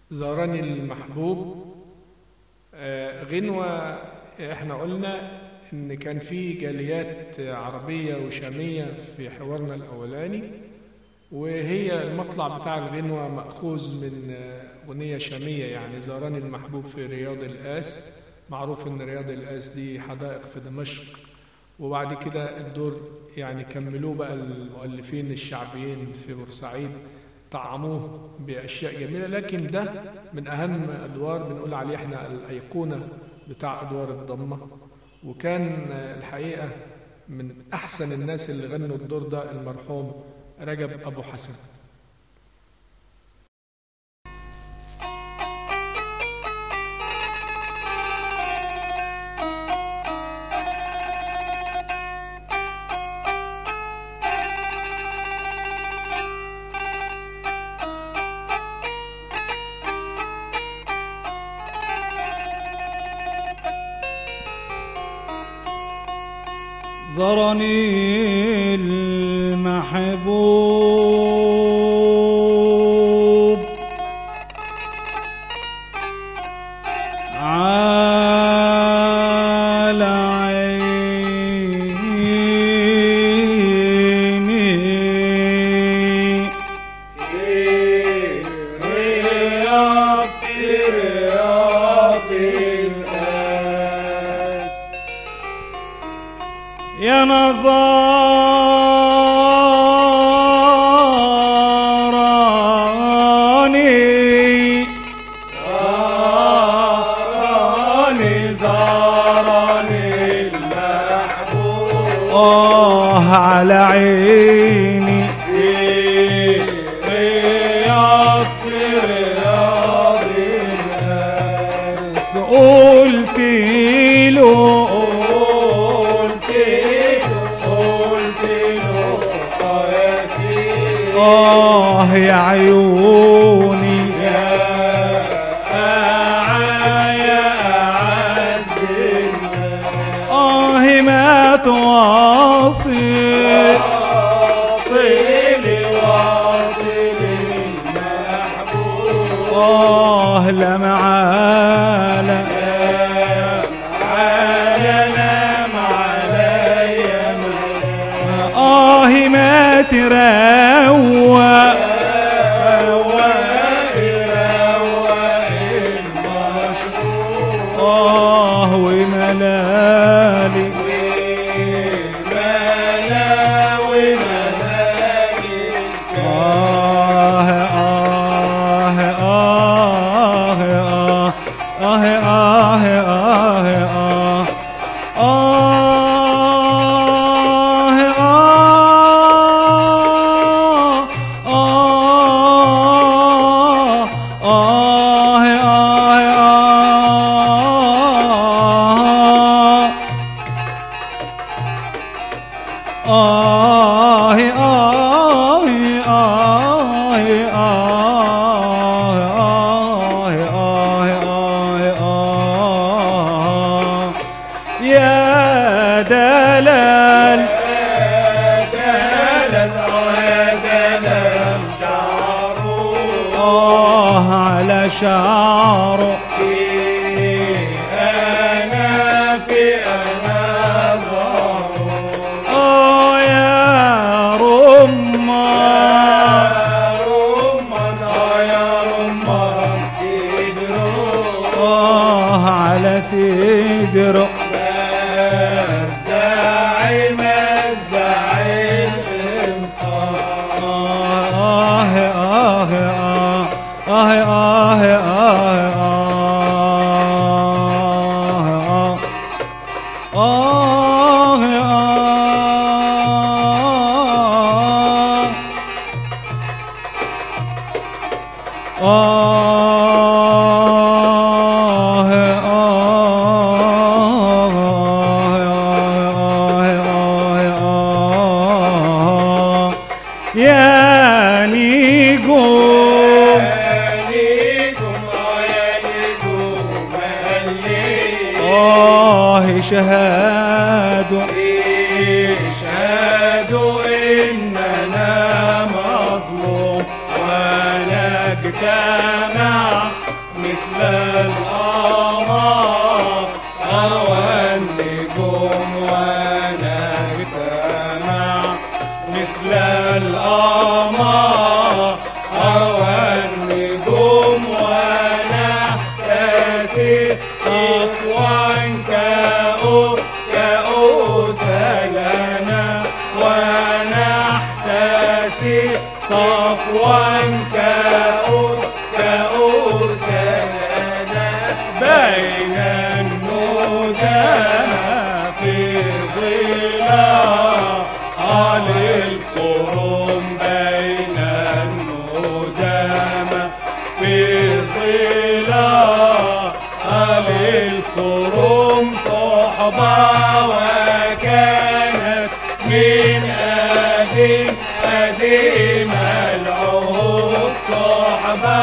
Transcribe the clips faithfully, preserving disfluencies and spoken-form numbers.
زارني المحبوب. آه، غنوة احنا قلنا ان كان في جاليات عربية وشامية في حوارنا الاولاني، وهي المطلع بتاع الغنوة مأخوذ من آه، اغنية شامية، يعني زارني المحبوب في رياض الآس. معروف ان رياض الآس دي حدائق في دمشق، وبعد كده الدور يعني كملوه بقى المؤلفين الشعبيين في بورسعيد، طعموه بأشياء جميلة. لكن ده من أهم أدوار بنقول عليه احنا الأيقونة بتاع أدوار الضمة، وكان الحقيقة من أحسن الناس اللي غنوا الدور ده المرحوم رجب أبو حسن. زارني المحبوب على عيني في رياض في رياض الآس يا نظراني زارني زارني المحبوب آه على عيني في رياض في رياض الناس قلت له آه يا عيوني يا يا أعز الناس آه ما تواصل واصل واصل المحبوب آه لا معانا آه ما تروى آه وملالي آه آه آه آه آه يا دلال يا دلال يا دلال شعره آه على شعره في أنا في أنا زاره آه يا رمان يا رمان آه يا رمان سيدرو آه على سيدرو الزعيم الزعيم انصار آه آه آه آه آه يا نجوم يا نجوم يا نجوم آه شهادوا شهادوا إننا مظلوم وأنا اجتمع مثل القمر أروى النجوم ونجتمع مثل القمر أروى النجوم ونحتسي صفوا كأو كأوس لنا ونحتسي صفوا كأوس كأوس لنا بين الندامى في ظلال القرون بين الندامى في ظلال القرون صحبة وكانت من قديم قديم العهود صحبة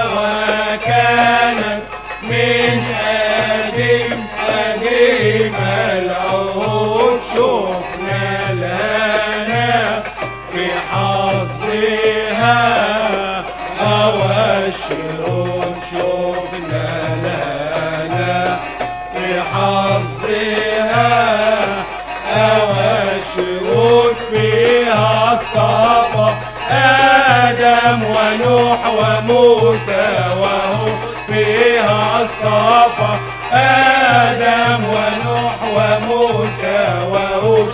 وكانت من قديم قديم العهود شفنا لنا في حظها هوى الشرود شفنا لنا في حظها هوى الشرود فيها اصطفى آدم ونوح وموسى وهو فيها اصطفى آدم ونوح وموسى وهود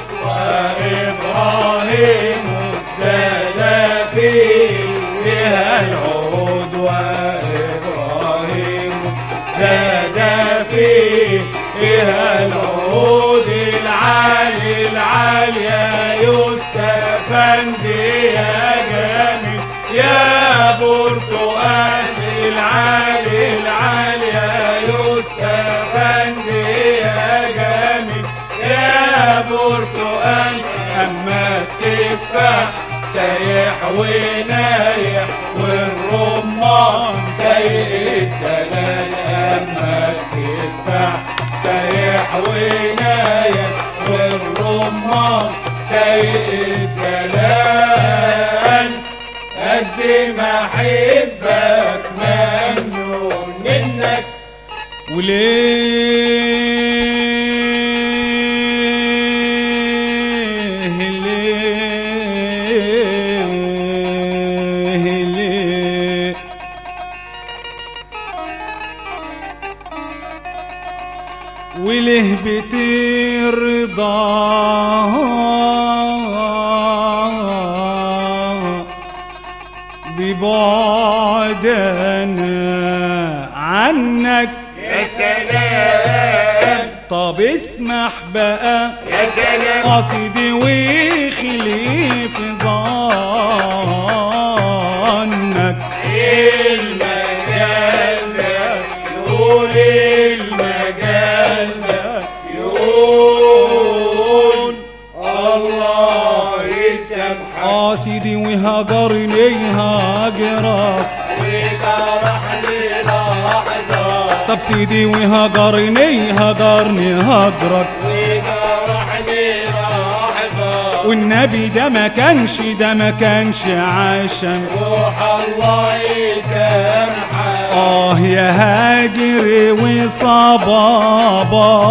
وإبراهيم ابتدى فيها العهود وإبراهيم زاد فيها العهود العالي العالي يا يوسفندي يا جميل يا برتقال العالي العالي يا يوسفندي يا جميل يا برتقال أما التفاح سايح ونايح والرمان سايق الدلال أما التفاح سايح ونايح والرمان سايق الدلال قد ما احبك ممنون منك وليه ليه ليه وليه بترضى ببعدنا عنك يا سلام طب اسمح بقى يا سلام قصدي وخلي في ظنك المجال ده يقول المجال ده يقول الله يسامحك قصدي وهجرني هاجرك وجرحني لحظة طب سيدي وهجرني هجرني هجرك وجرحني لحظة والنبي ده ما كانش ده ما كانش عشان روح الله يسامحك آه يا هاجر وصبابا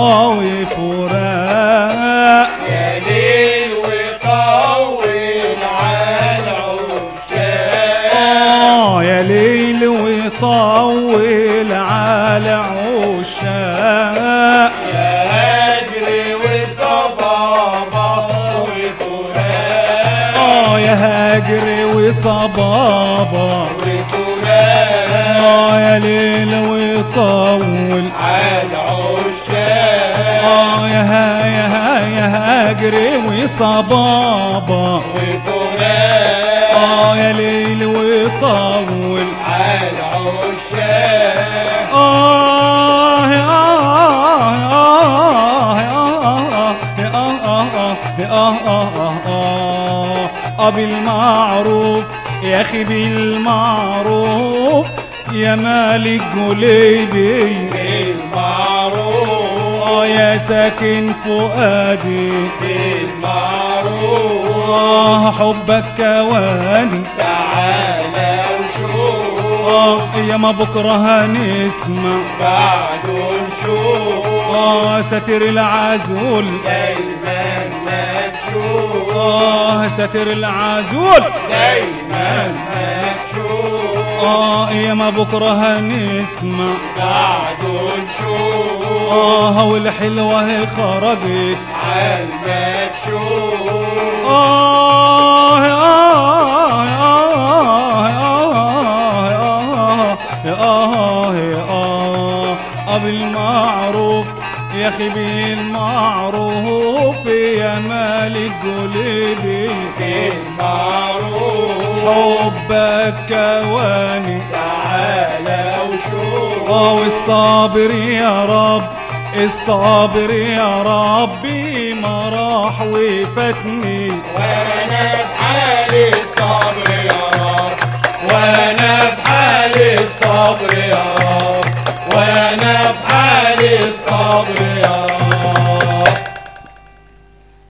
وفراق يا ليل وطول على عشاق آه يا ليل وطول على عشاق يا هجر وصبابة وفراق آه يا هاجر وصبابا وفراق آه يا ليل وطول على عشاق آه يا ها يا ها يا هاجر وصبابا وفراق آه يا ليل وطول على عشاق آه يا آه يا آه يا آه يا آه آه بالمعروف يا أخي بالمعروف يا مالك جليبي بالمعروف آه يا ساكن فؤادي بالمعروف آه حبك كواني تعالى وشوف آه يا ما بكرة هنسمع بعده نشوف آه ساتر العزول دايما مكشوف آه ساتر العزول دايما مكشوف آه يا ما بكرة هنسمع بعده نشوف آه والحلوة هي خرجت عالمكشوف آه آه آه آه آه آه بالمعروف يا أخي بالمعروف يا مالك قلبي بالمعروف حبك كواني تعالى وشوف آه والصابر يا رب الصابر يا ربي ما راح وفاتني وانا بحالي الصبر يا رب وانا بحالي الصبر يا رب وانا بحالي الصبر يا رب